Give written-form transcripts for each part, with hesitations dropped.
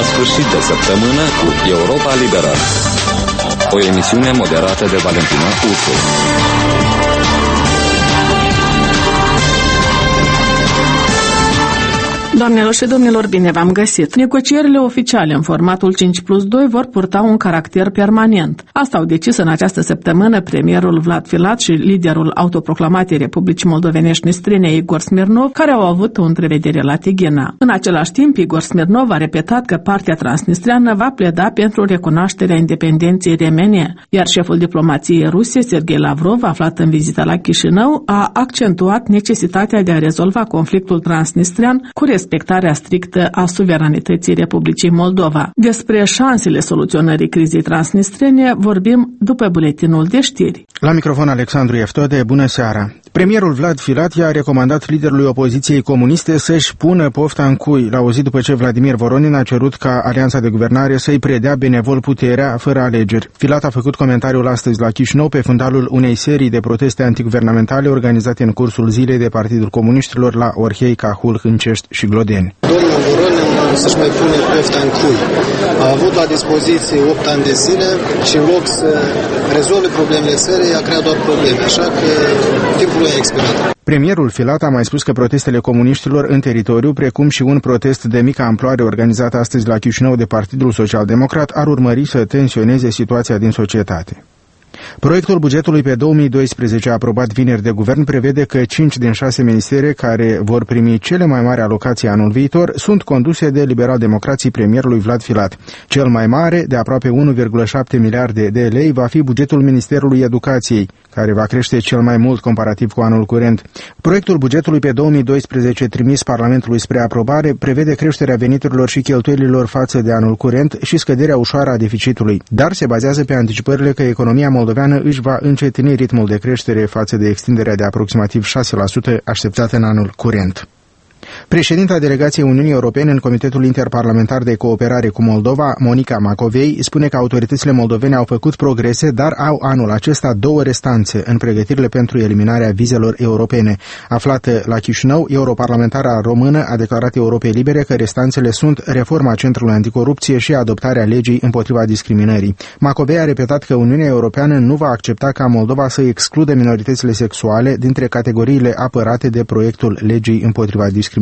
sfârșit de săptămână cu Europa Liberă. O emisiune moderată de Valentina Ursu. Doamnelor și domnilor, bine v-am găsit! Negocierile oficiale în formatul 5+2 vor purta un caracter permanent. Asta au decis în această săptămână premierul Vlad Filat și liderul autoproclamatei Republicii Moldovenești Nistrine, Igor Smirnov, care au avut o întrevedere la Tighina. În același timp, Igor Smirnov a repetat că partea transnistreană va pleda pentru recunoașterea independenței remene, iar șeful diplomației ruse, Sergei Lavrov, aflat în vizită la Chișinău, a accentuat necesitatea de a rezolva conflictul transnistrean cu respectarea strictă a suveranității Republicii Moldova. Despre șansele soluționării crizei transnistrene vorbim după buletinul de știri. La microfon Alexandru Eftode, bună seara! Premierul Vlad Filat i-a recomandat liderului opoziției comuniste să-și pună pofta în cui, la o zi după ce Vladimir Voronin a cerut ca alianța de guvernare să-i predea benevol puterea fără alegeri. Filat a făcut comentariul astăzi la Chișinău pe fundalul unei serii de proteste antiguvernamentale organizate în cursul zilei de Partidul Comuniștilor la Orhei, Cahul, Hâncești și Glodeni. Domnul Voronin să-și mai pune pofta în cui. A avut la dispoziție 8 ani de zile și în loc să rezolve problemele țării, a creat doar probleme, așa că timpul lui a expirat. Premierul Filat a mai spus că protestele comuniștilor în teritoriu, precum și un protest de mică amploare organizat astăzi la Chișinău de Partidul Social-Democrat, ar urmări să tensioneze situația din societate. Proiectul bugetului pe 2012 aprobat vineri de guvern prevede că 5 din 6 ministere care vor primi cele mai mari alocații anul viitor sunt conduse de liberal-democrații premierului Vlad Filat. Cel mai mare, de aproape 1,7 miliarde de lei, va fi bugetul Ministerului Educației, care va crește cel mai mult comparativ cu anul curent. Proiectul bugetului pe 2012 trimis Parlamentului spre aprobare prevede creșterea veniturilor și cheltuielilor față de anul curent și scăderea ușoară a deficitului, dar se bazează pe anticipările că economia moldoveană își va încetini ritmul de creștere față de extinderea de aproximativ 6% așteptată în anul curent. Președinta delegației Uniunii Europene în Comitetul Interparlamentar de Cooperare cu Moldova, Monica Macovei, spune că autoritățile moldovene au făcut progrese, dar au anul acesta 2 restanțe în pregătirile pentru eliminarea vizelor europene. Aflată la Chișinău, europarlamentara română a declarat Europei Libere că restanțele sunt reforma Centrului Anticorupție și adoptarea legii împotriva discriminării. Macovei a repetat că Uniunea Europeană nu va accepta ca Moldova să excludă minoritățile sexuale dintre categoriile apărate de proiectul legii împotriva discriminării.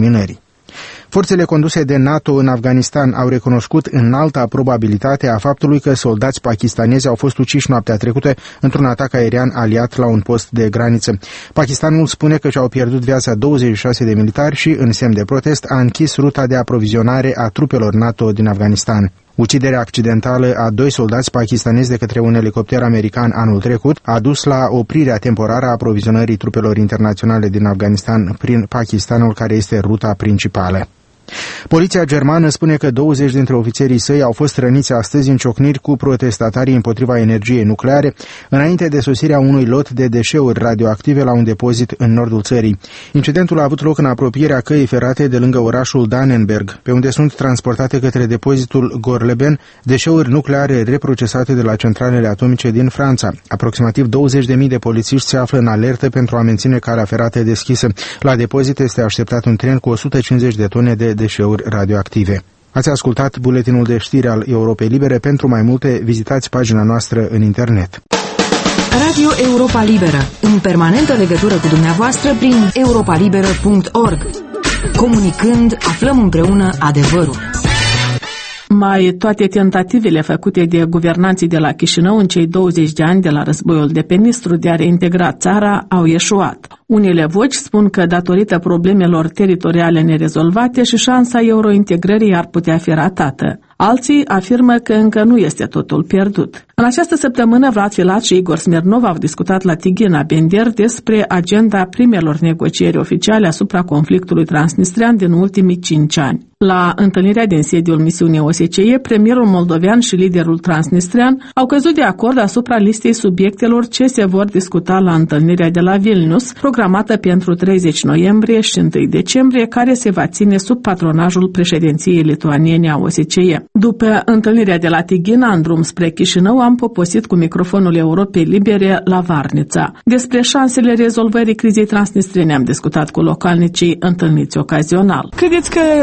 Forțele conduse de NATO în Afganistan au recunoscut înalta probabilitate a faptului că soldați pakistanezi au fost uciși noaptea trecută într-un atac aerian aliat la un post de graniță. Pakistanul spune că și-au pierdut viața 26 de militari și, în semn de protest, a închis ruta de aprovizionare a trupelor NATO din Afganistan. Uciderea accidentală a 2 soldați pakistanezi de către un elicopter american anul trecut a dus la oprirea temporară a aprovizionării trupelor internaționale din Afganistan prin Pakistanul, care este ruta principală. Poliția germană spune că 20 dintre ofițerii săi au fost răniți astăzi în ciocniri cu protestatarii împotriva energiei nucleare, înainte de sosirea unui lot de deșeuri radioactive la un depozit în nordul țării. Incidentul a avut loc în apropierea căii ferate de lângă orașul Dannenberg, pe unde sunt transportate către depozitul Gorleben deșeuri nucleare reprocesate de la centralele atomice din Franța. Aproximativ 20.000 de polițiști se află în alertă pentru a menține calea ferată deschisă. La depozit este așteptat un tren cu 150 de tone de deșeuri radioactive. Ați ascultat buletinul de știri al Europei Libere. Pentru mai multe, vizitați pagina noastră în internet. Radio Europa Liberă, în permanentă legătură cu dumneavoastră prin europalibera.org. Comunicând, aflăm împreună adevărul. Mai toate tentativele făcute de guvernanții de la Chișinău în cei 20 de ani de la războiul de pe Nistru de a reintegra țara au eșuat. Unele voci spun că datorită problemelor teritoriale nerezolvate și șansa eurointegrării ar putea fi ratată. Alții afirmă că încă nu este totul pierdut. În această săptămână, Vlad Filat și Igor Smirnov au discutat la Tighina, Bender, despre agenda primelor negocieri oficiale asupra conflictului transnistrean din ultimii 5 ani. La întâlnirea din sediul misiunii OSCE, premierul moldovean și liderul transnistrean au căzut de acord asupra listei subiectelor ce se vor discuta la întâlnirea de la Vilnius, programată pentru 30 noiembrie și 1 decembrie, care se va ține sub patronajul președinției lituaniene a OSCE. După întâlnirea de la Tighina, în drum spre Chișinău, am poposit cu microfonul Europei Libere la Varnița. Despre șansele rezolvării crizei transnistrene am discutat cu localnicii întâlniți ocazional. Credeți că criza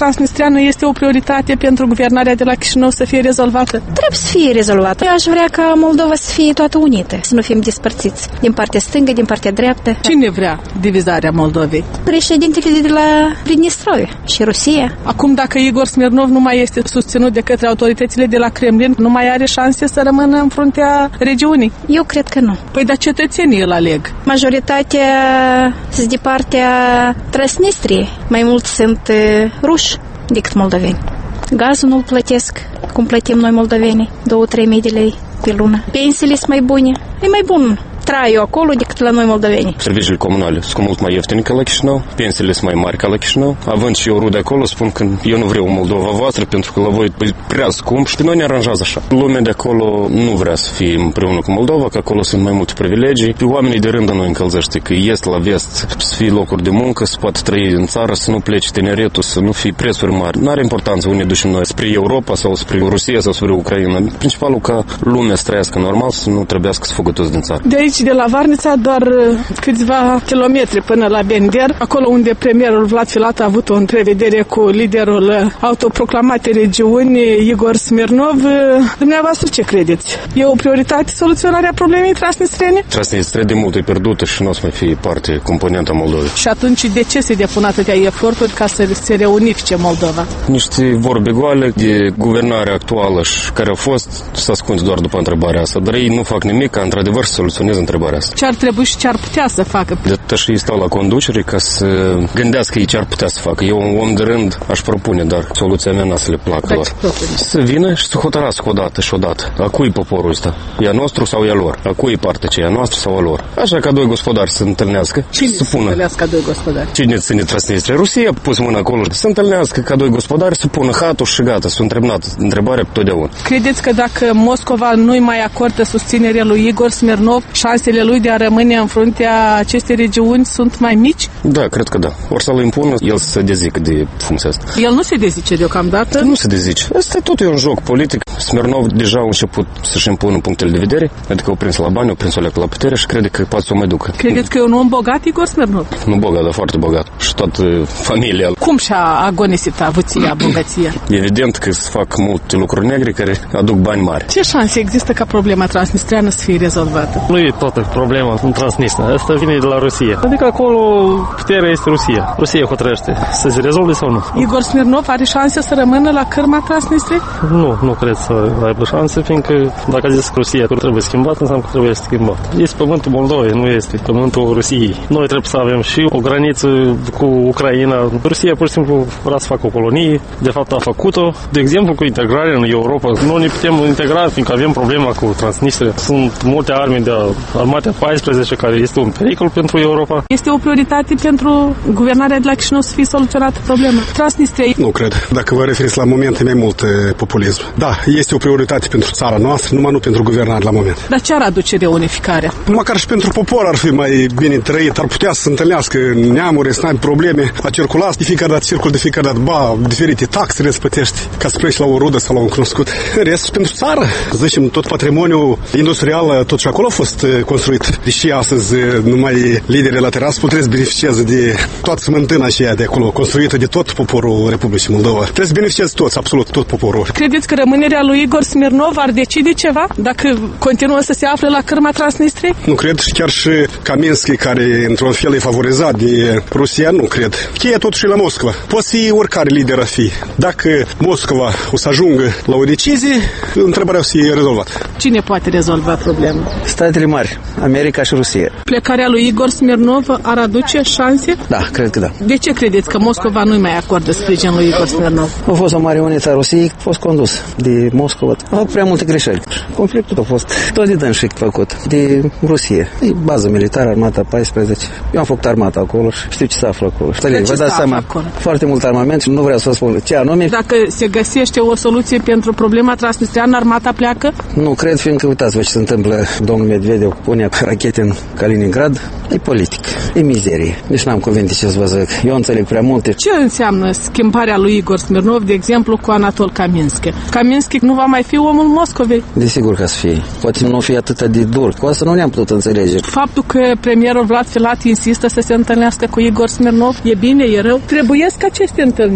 transnistreană este o prioritate pentru guvernarea de la Chișinău să fie rezolvată? Trebuie să fie rezolvată. Eu aș vrea ca Moldova să fie toată unită, să nu fim despărțiți din partea stângă, din partea dreaptă. Cine vrea divizarea Moldovei? Președintele de la Pridnistrovie și Rusia. Acum, dacă Igor Smirnov nu mai este susținut de către autoritățile de la Kremlin, nu mai are șanse să rămână în fruntea regiunii? Eu cred că nu. Păi, dar cetățenii îl aleg. Majoritatea sunt de partea Transnistriei. Mai mulți sunt ruși decât moldoveni. Gazul nu-l plătesc cum plătim noi moldovenii, 2-3 mii de lei pe lună. Pensiile sunt mai bune. E mai bun traiul acolo decât la noi moldoveni. Serviciile comunale sunt mult mai ieftine ca la Chișinău, pensiile sunt mai mari ca la Chișinău. Având și eu rude acolo, spun că eu nu vreau Moldova voastră pentru că la voi e prea scump și pe noi ne aranjează așa. Lumea de acolo nu vrea să fie împreună cu Moldova, că acolo sunt mai multe privilegii. Pe oamenii de rând noi încălzește că est la vest să fie locuri de muncă, să poată trăi în țară, să nu plece tineretul, să nu fie prețuri mari. N-are importanță unde ducem noi, spre Europa sau spre Rusia sau spre Ucraina. Principalul ca lumea să trăiască normal, să nu trebuiască să fugă toți din țară. De aici, de la Varnița, doar câțiva kilometri până la Bender, acolo unde premierul Vlad Filat a avut o întrevedere cu liderul autoproclamatei regiuni, Igor Smirnov. Dumneavoastră ce credeți? E o prioritate soluționarea problemei transnistrene? Transnistria de mult e pierdută și nu o să mai fie parte componentă a Moldovei. Și atunci de ce se depun atâtea eforturi ca să se reunifice Moldova? Niște vorbe goale de guvernare actuală și care au fost să ascunde doar după întrebarea asta, dar ei nu fac nimic ca într-adevăr să soluționeze întrebarea asta. Ce ar trebui și ce ar putea să facă? De atât și stau la conducere ca să gândească ei ce ar putea să facă. Eu, un om de rând, aș propune, dar soluția mea n-a să le placă lor. Să vină și să hotărască odată și odată. A cui poporul ăsta? E a nostru sau e a lor? A cui parte ce e a noastră sau a lor? Așa ca doi gospodari să întâlnească. Cine să pună? întâlnească ca doi gospodari? Cine ține Transnistria? Rusia a pus mâna acolo să întâlnească ca doi gospodari, să pună hatul și gata. S-a întrebat întrebarea totdeauna. Credeți că dacă Moscova nu-i mai acordă susținere lui Igor Smirnov, șansele lui de a rămâne în fruntea acestei regiuni sunt mai mici? Da, cred că da. Ori să-l impună, el să se dezică de funcția asta. El nu se dezice deocamdată? Nu se dezice. Asta tot e un joc politic. Smirnov deja a început să-și impună punctele de vedere, adică au prins la bani, au prins o leacă la putere și crede că poate să o mai ducă. Credeți că e un om bogat, Igor Smirnov? Nu bogat, dar foarte bogat. Și toată familia. Cum și-a agonisit avuția, bogăția? Evident că se fac multe lucruri negre care aduc bani mari. Ce șanse există ca problema transnistreană să fie rezolvată? Nu e toată problema în Transnistria. Asta vine de la Rusia. Adică acolo puterea este Rusia. Rusia hotărăște să se rezolve sau nu. Igor Smirnov are șanse să rămână la cârma Transnistriei? Nu cred să aibă șanse, fiindcă dacă a zis că Rusia trebuie schimbat, înseamnă că trebuie schimbat. Este pământul Moldovei, nu este pământul Rusiei. Noi trebuie să avem și o graniță cu Ucraina. Rusia pur și simplu vrea să facă o colonie, de fapt a făcut-o. De exemplu, cu integrarea în Europa, nu ne putem integra, fiindcă avem problema cu Transnistria. Sunt multe arme de armate 14 care este un pericol pentru Europa. Este o prioritate pentru guvernarea de la Chișinău să fie soluționată problema Transnistriei? Nu cred. Dacă vă referiți la momente, mai mult populism. Da, este o prioritate pentru țara noastră, numai nu pentru guvernare la moment. Dar ce ar aduce reunificarea? Măcar și pentru popor ar fi mai bine trăit, ar putea să se întâlnească neamuri, să n-ai probleme, a circula de fiecare dată circul, de fiecare dată, diferite taxe le plătești ca să pleci la o rudă sau la un cunoscut. În rest, pentru țară, zicem, tot patrimoniul industrial, tot și acolo a fost construit. Deși astăzi numai liderii la terasă trebuie să beneficieze de toată smântâna aceea de acolo, construită de tot poporul Republicii Moldova. Trebuie să beneficieze toți, absolut tot poporul. Credeți că rămânerea lui Igor Smirnov ar decide ceva dacă continuă să se afle la cârma Transnistriei? Nu cred, și chiar și Kaminski, care într-un fel e favorizat de Rusia, nu cred. Cheia totuși la Moscova. Poate fi oricare lider ar fi. Dacă Moscova o să ajungă la o decizie, întrebarea o să fie rezolvată. Cine poate rezolva problema? Statele mari, America și Rusia. Plecarea lui Igor Smirnov ar aduce șanse? Da, cred că da. De ce credeți că Moscova nu-i mai acordă sprijin lui Igor Smirnov? A fost o marionetă a Rusiei, a fost condus de Moscova. A făcut prea multe greșeli. Conflictul a fost tot de dânsii făcut de Rusie. E bază militară, armata 14. Eu am făcut armata acolo și știu ce se află acolo. Vă dați seama, acolo? Foarte mult armament și nu vreau să vă spun ce anume. Dacă se găsește o soluție pentru problema transnistriană, armata pleacă? Nu cred, fiindcă uitați-vă ce se întâmplă. Domnul Medvedev pune rachete în Kaliningrad. E politic, e mizerie. Nici n-am cuvinte ce să vă zic. Eu înțeleg prea multe. Ce înseamnă schimbarea lui Igor Smirnov, de exemplu, cu Anatol Kaminski? Kaminski nu va mai fi omul Moscovei? Desigur că să fie. Poate nu fi atât de dur. Cu asta nu ne-am putut înțelege. Faptul că premierul Vlad Filat insistă să se întâlnească cu Igor Smirnov, e bine, e rău? Trebuiesc aceste întâlniri.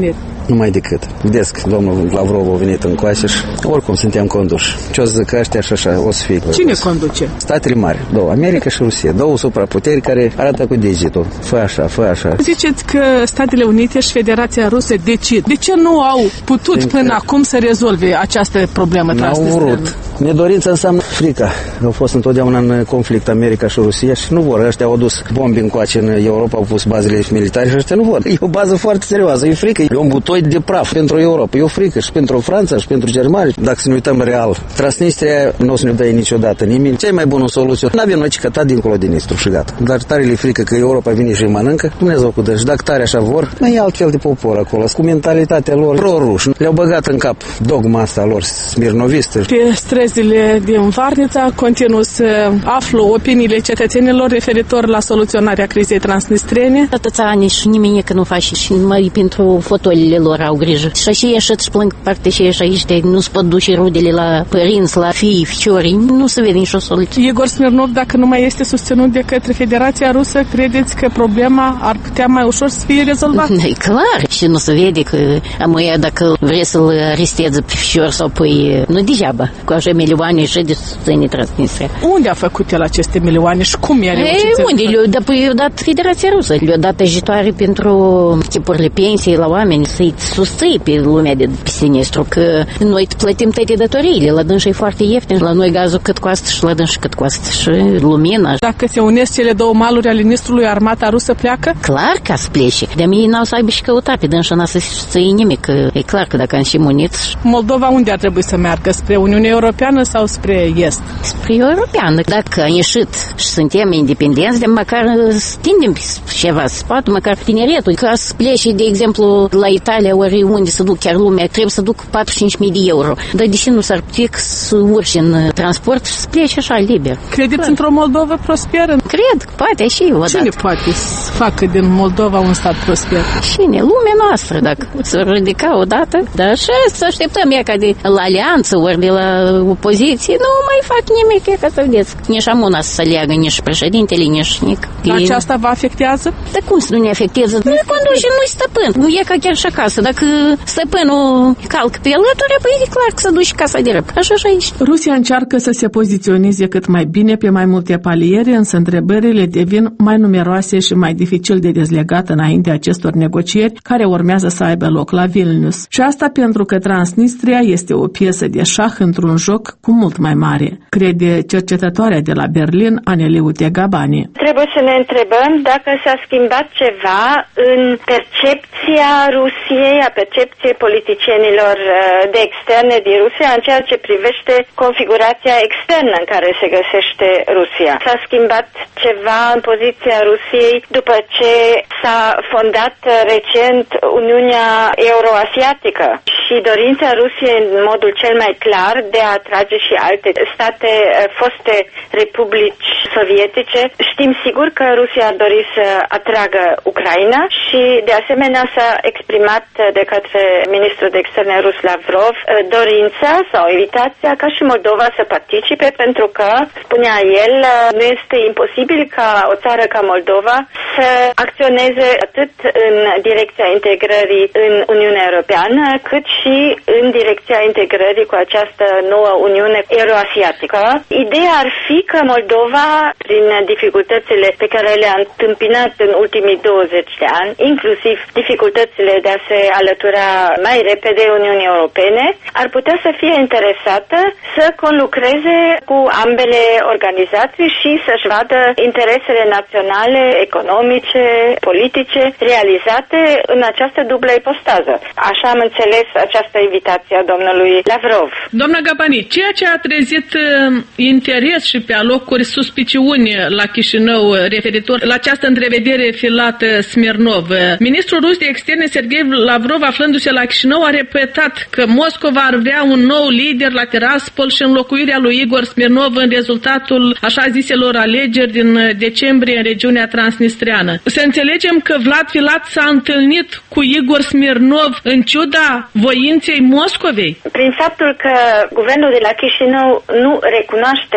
numai decât. Vedeți că domnul Lavrov a venit încoace și oricum suntem conduși. Ce o să zic ăștia și așa, o să fie. Cine conduce? Statele mari, două, America și Rusia, două supraputeri care arată cu degetul. Fă așa, fă așa. Ziceți că Statele Unite și Federația Rusă decid. De ce nu au putut până acum să rezolve această problemă transnistreană? N-au vrut. Nedorința înseamnă frica. Au fost întotdeauna în conflict America și Rusia și nu vor. Ăștia au dus bombi încoace în Europa, au pus bazele militare și ăștia nu vor. E o bază foarte serioasă, e frică. E un butoi de praf pentru Europa. E o frică și pentru Franța și pentru Germania. Dacă să ne uităm real, Transnistria nu o să ne dea niciodată nimic. Cea mai bună soluție. Nu avem noi cătat dincolo din Nistru și gata. Dar tare le frică că Europa vine și îi mănâncă. Dumnezeu cu dăși. Dacă tare așa vor, mai e altfel de popor acolo. Cu mentalitatea lor pro-ruși. Le-au băgat în cap dogma asta lor smirnovistă. Pe străzile din Varnița continuu să aflu opiniile cetățenilor referitor la soluționarea crizei transnistrene. Atâția ani și nimeni că nu face și numai pentru fotolile lor au grijă. Și așa ieșit și plâng parte și ieși aici, nu se pot duce rudele la părinți, la fii, ficiorii, nu se vede nicio soluție. Igor Smirnov, dacă nu mai este susținut de către Federația Rusă, credeți că problema ar putea mai ușor să fie rezolvată? E clar, și nu se vede că amuia dacă vrei să-l aresteze pe ficior sau păi, nu degeaba, cu așa milioane și de susține Transnistria. Unde a făcut el aceste milioane și cum i-a reușit? Unde le-a dat Federația Rusă? Le-a dat ajutoare pentru tipurile pensiei la oameni, să-i susții pe lumea de pe sinistru, că noi plătim toate datoriile, la dâns e foarte ieftin, la noi gazul cât costă și la dâns cât costă și lumina. Dacă se unesc cele două maluri ale Nistrului, armata rusă pleacă? Clar că să plece. De-a mie n-au să aibă și căuta pe dâns și n-a să susții nimic, că e clar că dacă am și muniți. Moldova unde ar trebui să meargă? Spre Uniunea Europeană sau spre Est? Spre Europeană. Dacă am ieșit și suntem independenți, de măcar stindem ceva spate, măcar tineretul. Ca să plece, de exemplu, la Italia, ori unde să duc chiar lumea, trebuie să duc 45.000 de euro. Dar de ce nu s-ar putea să urci în transport și să plece așa liber? Credeți într-o Moldovă prosperă? Cred, poate și odată. Cine poate să facă din Moldova un stat prosper? Cine? Lumea noastră, dacă s-ar ridica odată. Dar așa să așteptăm ea ca de la alianță, ori de la opoziție, nu mai fac nimic, e ca să vedeți. Nici amuna să se leagă, nici președintele, nici nic. Aceasta vă afectează? Dar cum să nu ne afectează? Nu conduce, nu-i stăpân. Nu e ca chiar și acasă. Dacă stăpânul calcă pe alături, păi e clar că se duce casa de răp. Așa și aici. Rusia încearcă să se poziționeze cât mai bine pe mai multe paliere, însă întrebările devin mai numeroase și mai dificil de dezlegat înainte acestor negocieri care urmează să aibă loc la Vilnius. Și asta pentru că Transnistria este o piesă de șah într-un joc cu mult mai mare, crede cercetătoarea de la Berlin, Aneliu Tegabani. Trebuie să ne întrebăm dacă s-a schimbat ceva în percepția Rusiei, a percepției politicienilor de externe din Rusia în ceea ce privește configurația externă în care se găsește Rusia. S-a schimbat ceva în poziția Rusiei după ce s-a fondat recent Uniunea Euroasiatică și dorința Rusiei în modul cel mai clar de a atrage și alte state foste republici sovietice. Știm sigur că Rusia a dorit să atragă Ucraina și de asemenea s-a exprimat de către ministrul de externe rus Lavrov dorința sau invitația ca și Moldova să participe pentru că, spunea el, nu este imposibil ca o țară ca Moldova să acționeze atât în direcția integrării în Uniunea Europeană cât și în direcția integrării cu această nouă Uniune Euroasiatică. Ideea ar fi că Moldova, prin dificultățile pe care le-a întâmpinat în ultimii 20 de ani, inclusiv dificultățile de a se alătura mai repede Uniunii Europene, ar putea să fie interesată să conlucreze cu ambele organizații și să-și vadă interesele naționale, economice, politice realizate în această dublă ipostază. Așa am înțeles această invitație a domnului Lavrov. Doamna Gabani, ceea ce a trezit interes și pe alocuri suspiciuni la Chișinău referitor la această întrevedere filată Smirnov. Ministrul rus de externe Sergei Lavrov, aflându-se la Chișinău, a repetat că Moscova ar vrea un nou lider la Tiraspol și înlocuirea lui Igor Smirnov în rezultatul așa ziselor alegeri din decembrie în regiunea transnistreană. Să înțelegem că Vlad Filat s-a întâlnit cu Igor Smirnov în ciuda voinței Moscovei? Prin faptul că guvernul de la Chișinău nu recunoaște drept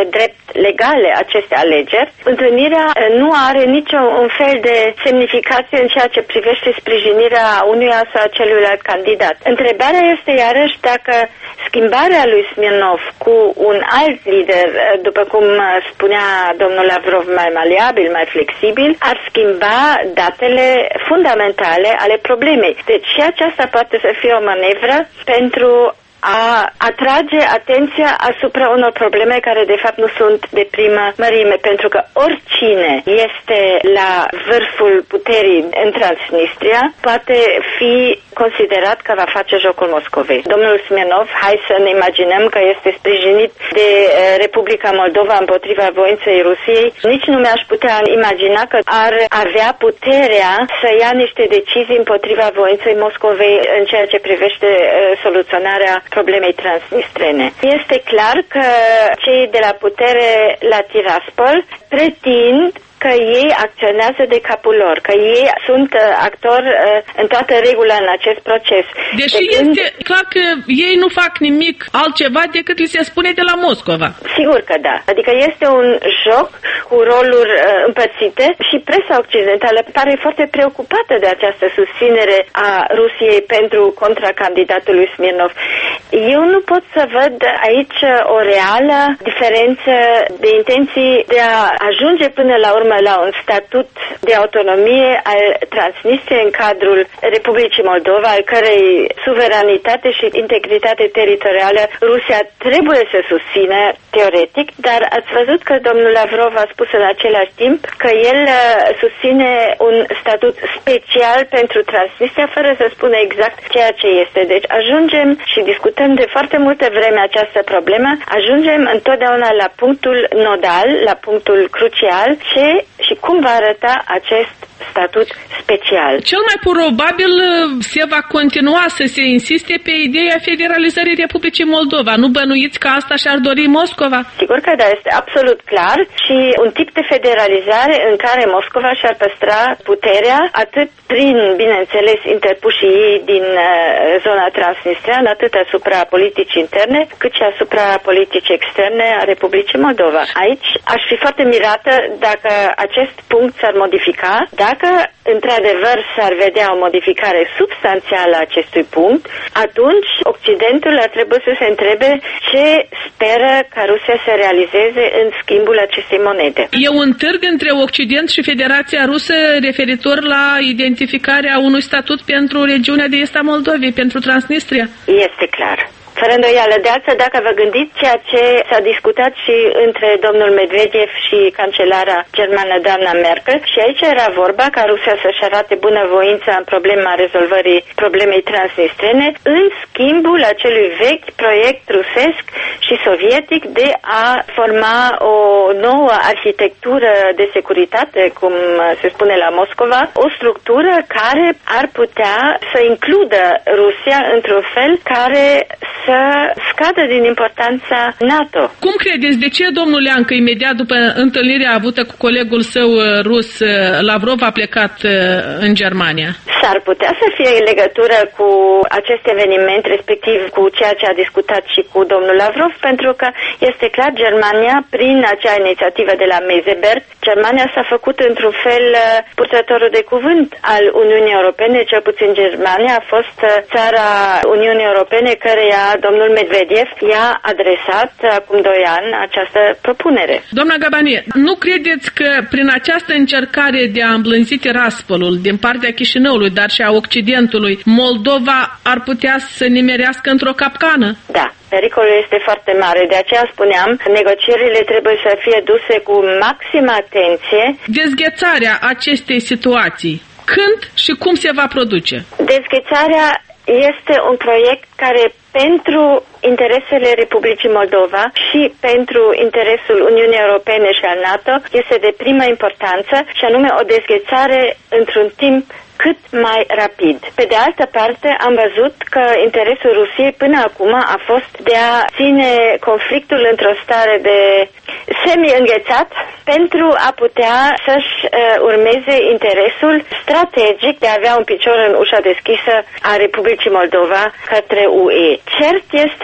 legale aceste alegeri, întâlnirea nu are niciun fel de semnificație în ceea ce privește sprijinirea unuia sau celuilalt candidat. Întrebarea este iarăși dacă schimbarea lui Smirnov cu un alt lider, după cum spunea domnul Lavrov, mai maleabil, mai flexibil, ar schimba datele fundamentale ale problemei. Deci și aceasta poate să fie o manevră pentru a atrage atenția asupra unor probleme care de fapt nu sunt de primă mărime, pentru că oricine este la vârful puterii în Transnistria poate fi considerat că va face jocul Moscovei. Domnul Smirnov, hai să ne imaginăm că este sprijinit de Republica Moldova împotriva voinței Rusiei. Nici nu mi-aș putea imagina că ar avea puterea să ia niște decizii împotriva voinței Moscovei în ceea ce privește soluționarea problemei transnistrene. Este clar că cei de la putere la Tiraspol pretind că ei acționează de capul lor, că ei sunt actori în toată regula în acest proces. Deși este clar că ei nu fac nimic altceva decât li se spune de la Moscova. Sigur că da. Adică este un joc cu roluri împărțite și presa occidentală pare foarte preocupată de această susținere a Rusiei pentru contracandidatul lui Smirnov. Eu nu pot să văd aici o reală diferență de intenții de a ajunge până la urmă la un statut de autonomie al Transnistriei în cadrul Republicii Moldova, al cărei suveranitate și integritate teritorială Rusia trebuie să susțină teoretic, dar ați văzut că domnul Lavrov a spus în același timp că el susține un statut special pentru Transnistria, fără să spună exact ceea ce este. Deci ajungem și discutăm de foarte multă vreme această problemă, ajungem întotdeauna la punctul nodal, la punctul crucial, ce și cum va arăta acest statut special. Cel mai probabil se va continua să se insiste pe ideea federalizării Republicii Moldova. Nu bănuiți că asta și-ar dori Moscova? Sigur că da, este absolut clar și un tip de federalizare în care Moscova și-ar păstra puterea atât prin, bineînțeles, interpușii ei din zona transnistreană, atât asupra politicii interne, cât și asupra politicii externe a Republicii Moldova. Aici aș fi foarte mirată dacă acest punct s-ar modifica, dacă într-adevăr s-ar vedea o modificare substanțială a acestui punct, atunci Occidentul ar trebui să se întrebe ce speră ca Rusia să realizeze în schimbul acestei monede. E un târg între Occident și Federația Rusă referitor la identificarea unui statut pentru regiunea de est a Moldovei, pentru Transnistria? Este clar. Fără îndoială, de altfel, dacă vă gândiți ceea ce s-a discutat și între domnul Medvedev și cancelara germană doamna Merkel, și aici era vorba ca Rusia să-și arate bunăvoința în problema rezolvării problemei transnistrene, în schimbul acelui vechi proiect rusesc și sovietic de a forma o nouă arhitectură de securitate, cum se spune la Moscova, o structură care ar putea să includă Rusia într-un fel care să scadă din importanța NATO. Cum credeți, de ce domnul Leancă, imediat după întâlnirea avută cu colegul său rus, Lavrov, a plecat în Germania? S-ar putea să fie în legătură cu acest eveniment, respectiv cu ceea ce a discutat și cu domnul Lavrov, pentru că este clar, Germania, prin acea inițiativă de la Meseberg, Germania s-a făcut într-un fel purtătorul de cuvânt al Uniunii Europene, cel puțin Germania a fost țara Uniunii Europene căreia domnul Medvedev i-a adresat acum 2 ani această propunere. Doamna Gabanie, nu credeți că prin această încercare de a îmblânzi Tiraspolul din partea Chișinăului, dar și a Occidentului, Moldova ar putea să nimerească într-o capcană? Da. Pericolul este foarte mare, de aceea spuneam, negocierile trebuie să fie duse cu maximă atenție. Dezghețarea acestei situații, când și cum se va produce? Dezghețarea este un proiect care pentru interesele Republicii Moldova și pentru interesul Uniunii Europene și al NATO este de primă importanță, și anume o dezghețare într-un timp cât mai rapid. Pe de altă parte, am văzut că interesul Rusiei până acum a fost de a ține conflictul într-o stare de semi-înghețat pentru a putea să-și urmeze interesul strategic de a avea un picior în ușa deschisă a Republicii Moldova către UE. Cert este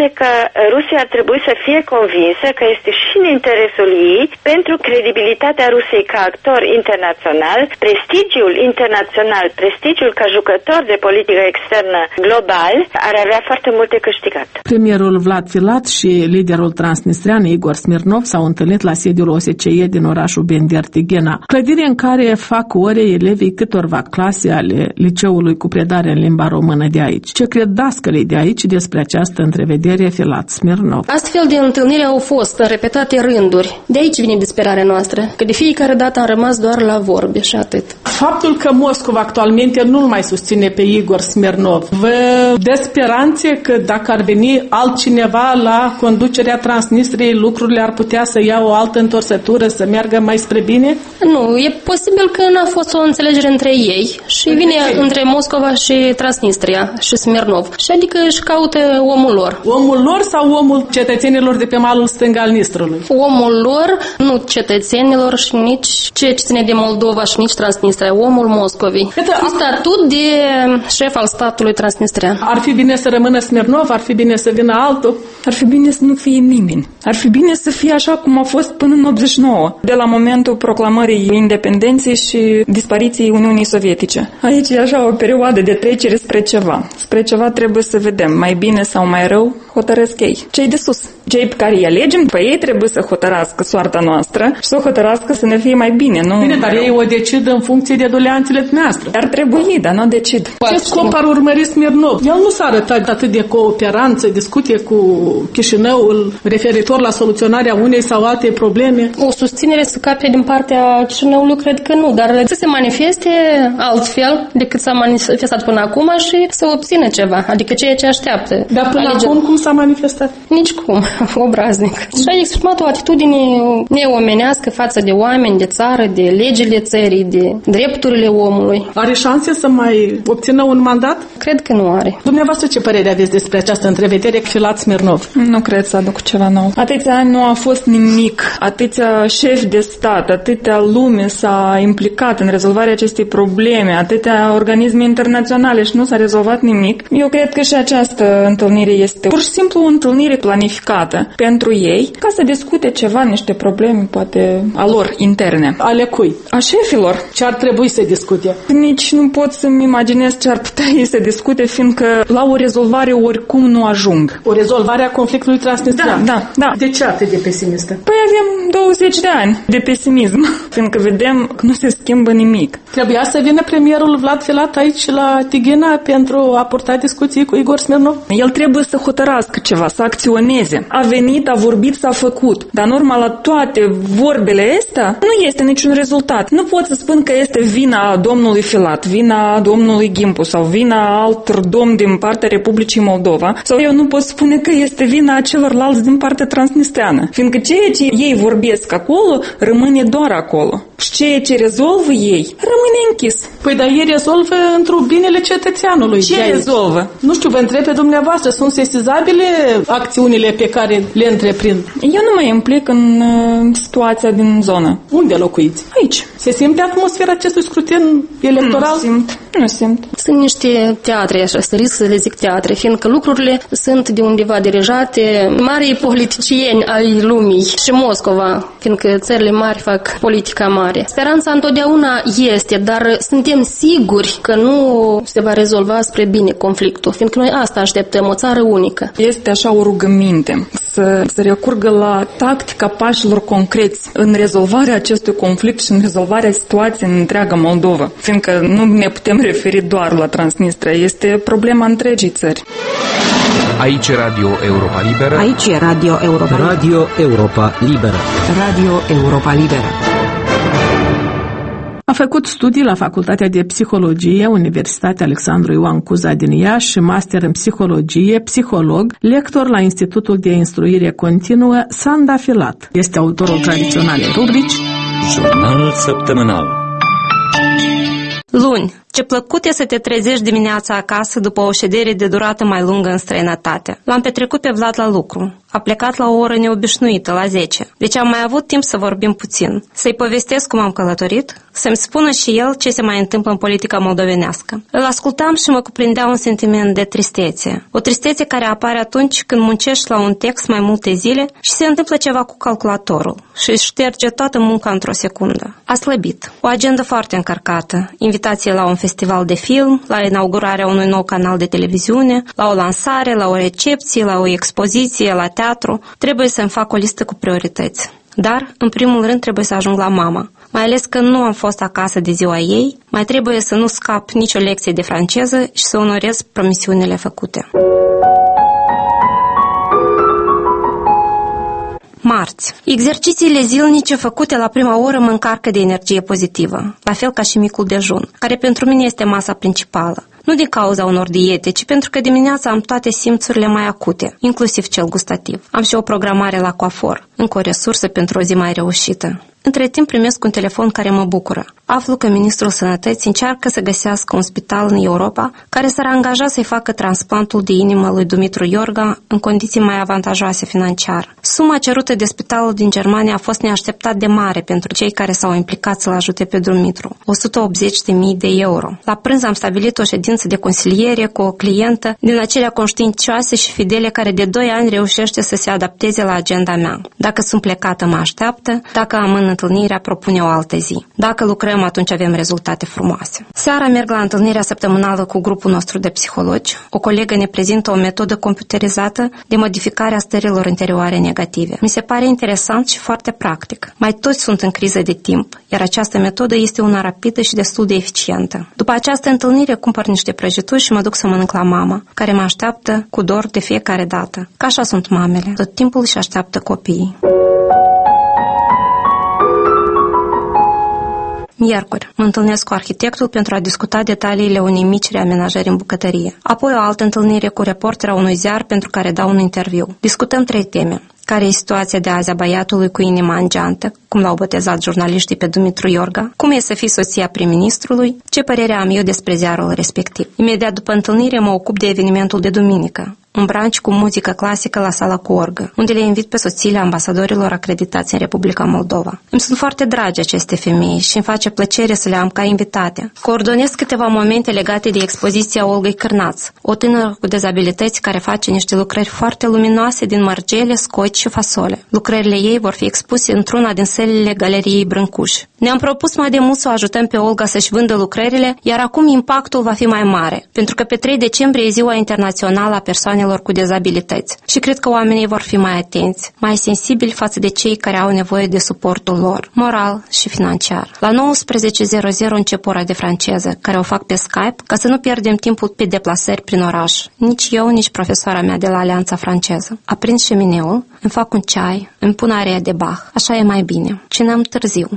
că Rusia ar trebui să fie convinsă că este și în interesul ei, pentru credibilitatea Rusiei ca actor internațional, prestigiul internațional, prestigiul ca jucător de politică externă global, ar avea foarte multe câștigat. Premierul Vlad Filat și liderul transnistrian Igor Smirnov s-au întâlnit la sediul OSCE din orașul Bender-Tighina, clădire în care fac ore elevii câtorva clase ale liceului cu predare în limba română de aici. Ce cred dascălii de aici despre această întrevedere Filat Smirnov? Astfel de întâlniri au fost în repetate rânduri. De aici vine disperarea noastră, că de fiecare dată am rămas doar la vorbe și atât. Faptul că Moscova actualmente nu-l mai susține pe Igor Smirnov, vă dă speranțe că dacă ar veni altcineva la conducerea Transnistriei, lucrurile ar putea să ia o altă întorsătură, să meargă mai spre bine? Nu, e posibil că n-a fost o înțelegere între ei și vine între Moscova și Transnistria și Smirnov. Și adică își caută omul lor. Omul lor sau omul cetățenilor de pe malul stâng al Nistrului? Omul lor, nu cetățenilor și nici ce ține de Moldova și nici Transnistria, omul Moscovei. Cu statut de șef al statului Transnistria. Ar fi bine să rămână Smirnov, ar fi bine să vină altul? Ar fi bine să nu fie nimeni. Ar fi bine să fie așa cum a fost până în 89, de la momentul proclamării independenței și dispariției Uniunii Sovietice. Aici e așa o perioadă de trecere spre ceva. Spre ceva trebuie să vedem, mai bine sau mai rău, hotărăsc ei. Cei de sus, cei pe care îi alegem, pe ei trebuie să hotărască soarta noastră și să o hotărască să ne fie mai bine. Nu? Bine, dar ei o decid în funcție de doleanțele noastre. Ar trebui, dar nu decid. Ce scop ar urmări Smirnov? El nu s-a arătat atât de cooperanță, discuție cu Chișinăul referitor la soluționarea unei sau alte probleme. O susținere să capie din partea Chișinăului, cred că nu, dar să se manifeste altfel decât s-a manifestat până acum și să obțină ceva, adică ceea ce așteaptă. Dar până acum cum s-a manifestat? Nici cum, obraznic. Și a exprimat o atitudine neomenească față de oameni, de țară, de legile țării, de drepturile omului. Are șanse să mai obțină un mandat? Cred că nu are. Dumneavoastră ce părere aveți despre această întrevedere cu Filat Smirnov? Nu cred să aduc ceva nou. Atâția ani nu a fost nimic. Atâția șefi de stat, atâtea lume s-a implicat în rezolvarea acestei probleme, atâtea organisme internaționale și nu s-a rezolvat nimic. Eu cred că și această întâlnire este pur și simplu o întâlnire planificată pentru ei ca să discute ceva, niște probleme, poate, a lor interne. Ale cui? A șefilor. Ce ar trebui să discute? Nici nu pot să-mi imaginez ce ar putea ei să discute, fiindcă la o rezolvare oricum nu ajung. O rezolvare a conflictului transnistrian? Da. De ce atât de pesimistă? Păi avem 20 de ani de pesimism, fiindcă vedem că nu se schimbă nimic. Trebuia să vină premierul Vlad Filat aici la Tighina pentru a purta discuții cu Igor Smirnov? El trebuie să hotărască ceva, să acționeze. A venit, a vorbit, s-a făcut. Dar în urma la toate vorbele astea nu este niciun rezultat. Nu pot să spun că este vina domnului Filat, vina domnului Gimpu sau vina altor domni din partea Republicii Moldova, sau eu nu pot spune că este vina celorlalți din partea transnistreană. Fiindcă ceea ce ei vorbesc acolo rămâne doar acolo. Și ceea ce rezolvă ei rămâne închis. Păi dar ei rezolvă într-un binele cetățeanului. Ce rezolvă? Nu știu, vă întreb pe dumneavoastră, sunt sesizabile acțiunile pe care le întreprind? Eu nu mă implic în situația din zonă. Unde locuiți? Aici. Se simte atmosfera acestui scrutin electoral? Nu simt. Sunt niște teatre, așa, să risc să le zic teatre, fiindcă lucrurile sunt de undeva dirijate marii politicieni ai lumii și Moscova, fiindcă țările mari fac politica mare. Speranța întotdeauna este, dar suntem siguri că nu se va rezolva spre bine conflictul, fiindcă noi asta așteptăm, o țară unică. Este așa o rugăminte să recurgă la tactica pașilor concreți în rezolvarea acestui conflict și în rezolvarea situației în întreaga Moldova, fiindcă nu ne putem referi doar la Transnistria, este problema întregii țări. Aici e Radio Europa Liberă. Aici e Radio Europa Liberă. Radio Europa Liberă. Radio Europa Liberă. A făcut studii la Facultatea de Psihologie, Universitatea Alexandru Ioan Cuza din Iași și master în psihologie, psiholog, lector la Institutul de Instruire Continuă Sanda Filat. Este autorul tradiționalei rubrici Jurnal săptămânal. Luni, Ce plăcut e să te trezești dimineața acasă după o ședere de durată mai lungă în străinătate. L-am petrecut pe Vlad la lucru. A plecat la o oră neobișnuită, la 10. Deci am mai avut timp să vorbim puțin. Să-i povestesc cum am călătorit, să-mi spună și el ce se mai întâmplă în politica moldovenească. Îl ascultam și mă cuprindea un sentiment de tristețe. O tristețe care apare atunci când muncești la un text mai multe zile și se întâmplă ceva cu calculatorul și își șterge toată munca într-o secundă. A slăbit. O agendă foarte încărcată. Invitație la un festival de film, la inaugurarea unui nou canal de televiziune, la o lansare, la o recepție, la o expoziție, la teatru. Trebuie să-mi fac o listă cu priorități. Dar, în primul rând, trebuie să ajung la mama. Mai ales că nu am fost acasă de ziua ei, mai trebuie să nu scap nicio lecție de franceză și să onorez promisiunile făcute. Marți. Exercițiile zilnice făcute la prima oră mă încarcă de energie pozitivă, la fel ca și micul dejun, care pentru mine este masa principală. Nu din cauza unor diete, ci pentru că dimineața am toate simțurile mai acute, inclusiv cel gustativ. Am și o programare la coafor, încă o resursă pentru o zi mai reușită. Între timp primesc un telefon care mă bucură. Aflu că Ministrul Sănătății încearcă să găsească un spital în Europa care s-ar angaja să-i facă transplantul de inimă lui Dumitru Iorga în condiții mai avantajoase financiar. Suma cerută de spitalul din Germania a fost neașteptat de mare pentru cei care s-au implicat să-l ajute pe Dumitru. 180.000 de euro. La prânz am stabilit o ședință de consiliere cu o clientă din acelea conștiincioase și fidele care de 2 ani reușește să se adapteze la agenda mea. Dacă sunt plecată, mă așteaptă. Dacă amân întâlnirea, propune o altă zi. Dacă lucrăm, atunci avem rezultate frumoase. Seara merg la întâlnirea săptămânală cu grupul nostru de psihologi. O colegă ne prezintă o metodă computerizată de modificare a stărilor interioare negative. Mi se pare interesant și foarte practic. Mai toți sunt în criză de timp, iar această metodă este una rapidă și destul de eficientă. După această întâlnire cumpăr niște prăjituri și mă duc să mănânc la mama, care mă așteaptă cu dor de fiecare dată. Ca așa sunt mamele, tot timpul își așteaptă copiii. Miercuri, mă întâlnesc cu arhitectul pentru a discuta detaliile unei mici reamenajări în bucătărie. Apoi o altă întâlnire cu reportera unui ziar pentru care dau un interviu. Discutăm 3 teme. Care e situația de azi a băiatului cu inima în geantă, cum l-au botezat jurnaliștii pe Dumitru Iorga, cum e să fii soția prim-ministrului, ce părere am eu despre ziarul respectiv. Imediat după întâlnire mă ocup de evenimentul de duminică, un brunch cu muzică clasică la sala cu orgă, unde le invit pe soțiile ambasadorilor acreditați în Republica Moldova. Îmi sunt foarte dragi aceste femei și îmi face plăcere să le am ca invitate. Coordonez câteva momente legate de expoziția Olgăi Cârnaț, o tânără cu dezabilități care face niște lucrări foarte luminoase din mărgele, scoci și fasole. Lucrările ei vor fi expuse într-una din sălile Galeriei Brâncuș. Ne-am propus mai de mult să o ajutăm pe Olga să-și vândă lucrările, iar acum impactul va fi mai mare, pentru că pe 3 decembrie e Ziua Internațională a Persoanelor cu Dezabilități și cred că oamenii vor fi mai atenți, mai sensibili față de cei care au nevoie de suportul lor, moral și financiar. La 19:00 încep ora de franceză, care o fac pe Skype, ca să nu pierdem timpul pe deplasări prin oraș. Nici eu, nici profesoara mea de la Alianța Franceză. Aprind șemineul, îmi fac un ceai, îmi pun aria de Bach. Așa e mai bine. Cenăm târziu.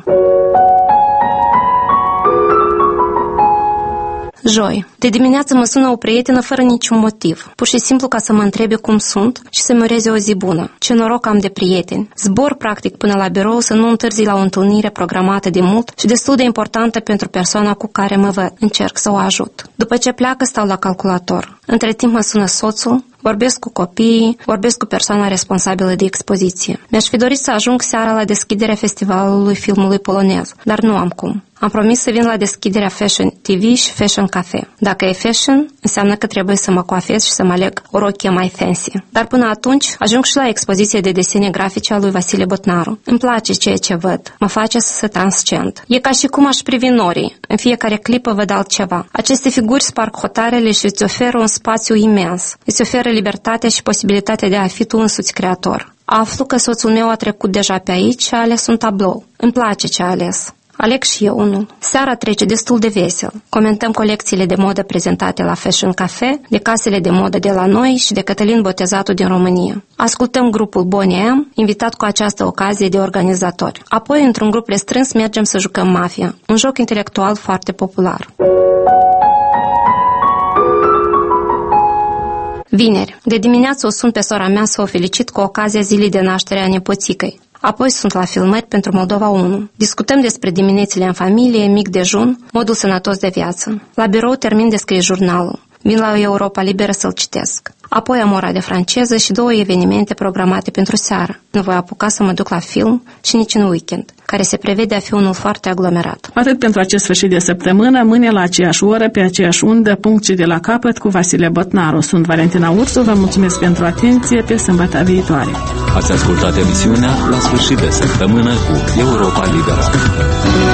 Joi. De dimineață mă sună o prietenă fără niciun motiv, pur și simplu ca să mă întrebe cum sunt și să-mi ureze o zi bună. Ce noroc am de prieteni. Zbor practic până la birou să nu întârzi la o întâlnire programată de mult și destul de importantă pentru persoana cu care mă văd. Încerc să o ajut. După ce pleacă, stau la calculator. Între timp mă sună soțul, vorbesc cu copiii, vorbesc cu persoana responsabilă de expoziție. Mi-aș fi dorit să ajung seara la deschiderea festivalului filmului polonez, dar nu am cum. Am promis să vin la deschiderea Fashion TV și Fashion Cafe. Dacă e fashion, înseamnă că trebuie să mă coafez și să mă aleg o rochie mai fancy. Dar până atunci, ajung și la expoziție de desene grafice a lui Vasile Botnaru. Îmi place ceea ce văd. Mă face să transcend. E ca și cum aș privi norii. În fiecare clipă văd altceva. Aceste figuri sparg hotarele și îți oferă un spațiu imens. Îți oferă libertatea și posibilitatea de a fi tu însuți creator. Aflu că soțul meu a trecut deja pe aici și a ales un tablou. Îmi place ce a ales. Aleg și eu unul. Seara trece destul de vesel. Comentăm colecțiile de modă prezentate la Fashion Cafe, de casele de modă de la noi și de Cătălin Botezatul din România. Ascultăm grupul Bonnie M, invitat cu această ocazie de organizatori. Apoi, într-un grup restrâns, mergem să jucăm Mafia, un joc intelectual foarte popular. Vineri. De dimineață o sun pe sora mea să o felicit cu ocazia zilei de naștere a nepoțicăi. Apoi sunt la filmări pentru Moldova 1. Discutăm despre diminețile în familie, mic dejun, modul sănătos de viață. La birou termin de scris jurnalul. Vin la Europa Liberă să-l citesc. Apoi am ora de franceză și 2 evenimente programate pentru seară. Nu voi apuca să mă duc la film și nici în weekend, care se prevede a fi unul foarte aglomerat. Atât pentru acest sfârșit de săptămână, mâine la aceeași oră, pe aceeași undă, punct și de la capăt cu Vasile Botnaru. Sunt Valentina Ursu, vă mulțumesc pentru atenție, pe sâmbătă viitoare. Ați ascultat emisiunea La sfârșit de săptămână cu Europa Liberă.